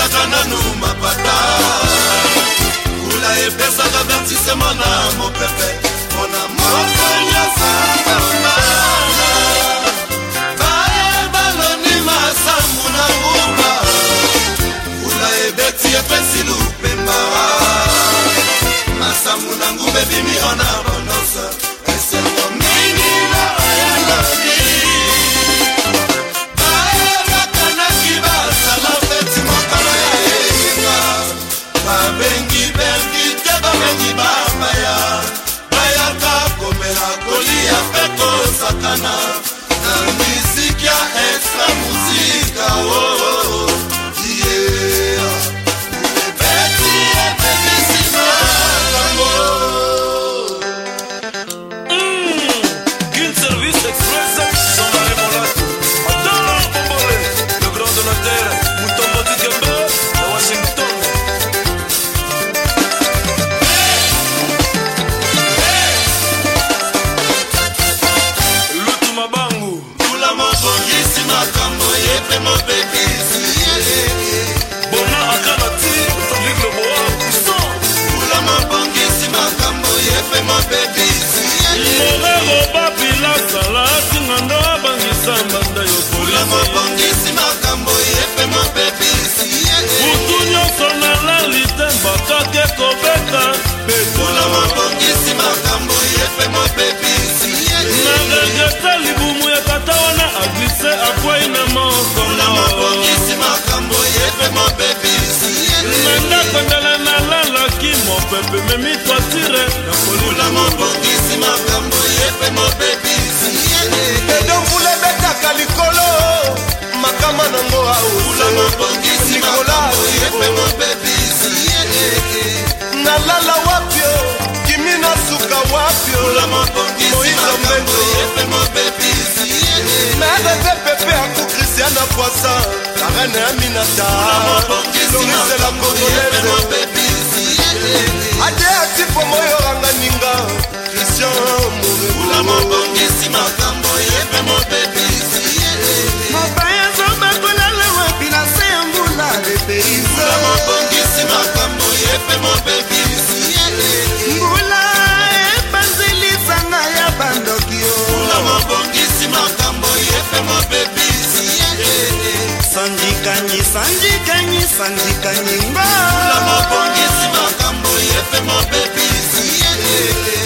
epesaka nanu mapata kula epesaka vertisema na mopepe mpona moko nyonso mama baye baloni masambu na ngumba kula ebeti epesi lupemba masambu na ngumba ebimi ona bononsa esengo mingi na oyanoki sakana na muziki ya extra muzika oh yeah beti bellissima King Service Express sans la remolade Adoro Bombole le grand de la terre Mutombo Dikembe à Washington Bona akanati Tandik le bois Puissant Oula mabongisi makambo yepe mo baby Morero babila salati ngando bangisa mbanda yo polisi Oula mabongisi makambo yepe mo baby Utunyo sona la litemba kake kobeta Beta Oula mabongisi makambo yepe mo baby Nagageta libumu ya tata wana aglise akwa ina moko Oula mabongisi makambo yepe mo baby Nanda kondala na lala ki mo pepe memi toatire na poli Oula mabongisi makambo yepe mo baby Edo mvule beta kalikolo makama nango au Oula mabongisi makambo yepe mo baby Nalala wapyo kimina suka wapyo Oula mabongisi makambo yepe mo baby Merde pepe aku Christiana Poissa la reine Aminata Lorise la congolaise Ade ati pomo yoranga ninga Christian Oula mabongisi makambo yepe mo baby Mabaya zoba kulala wapi na sembula le pays Oula mabongisi makambo yepe mo baby Mbula ebanzilisa nga ya bandokio Oula mabongisi makambo yepe mo baby Sanjikanyi, sanjikanyi, sanjikanyi mba Oula mabongisi makambo yepe mo baby